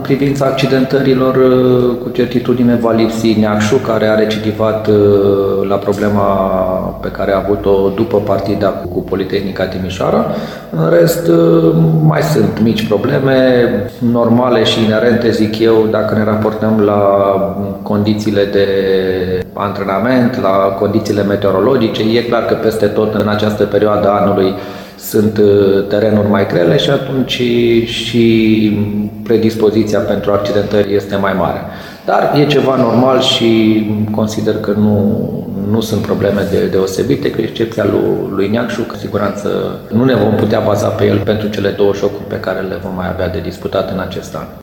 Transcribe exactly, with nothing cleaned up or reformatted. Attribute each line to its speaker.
Speaker 1: privința accidentărilor, cu certitudine va lipsi Neacșu, care a recidivat la problema pe care a avut-o după partida cu Politehnica Timișoara. În rest, mai sunt mici probleme, normale și inerente, zic eu, dacă ne raportăm la condițiile de antrenament, la condițiile meteorologice. E clar că peste tot în această perioadă a anului sunt terenuri mai grele și atunci și predispoziția pentru accidentări este mai mare. Dar e ceva normal și consider că nu, nu sunt probleme de, deosebite, cu excepția lui, lui Neacșu, cu siguranță nu ne vom putea baza pe el pentru cele două șocuri pe care le vom mai avea de disputat în acest an.